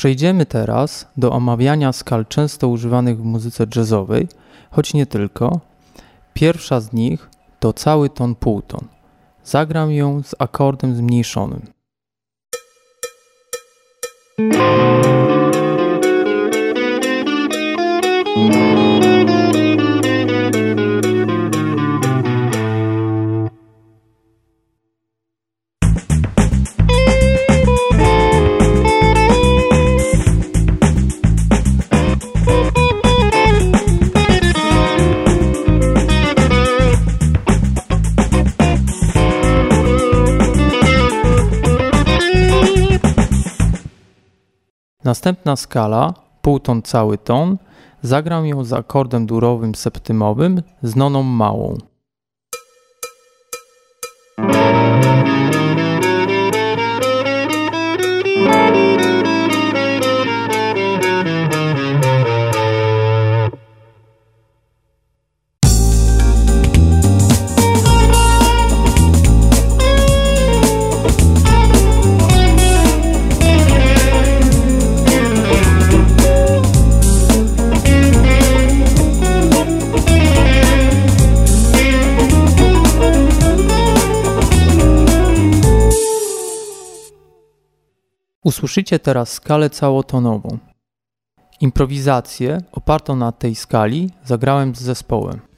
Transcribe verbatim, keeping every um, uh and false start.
Przejdziemy teraz do omawiania skal często używanych w muzyce jazzowej, choć nie tylko. Pierwsza z nich to cały ton półton. Zagram ją z akordem zmniejszonym. Następna skala, półton cały ton, zagram ją z akordem durowym septymowym z noną małą. Usłyszycie teraz skalę całotonową. Improwizację opartą na tej skali zagrałem z zespołem.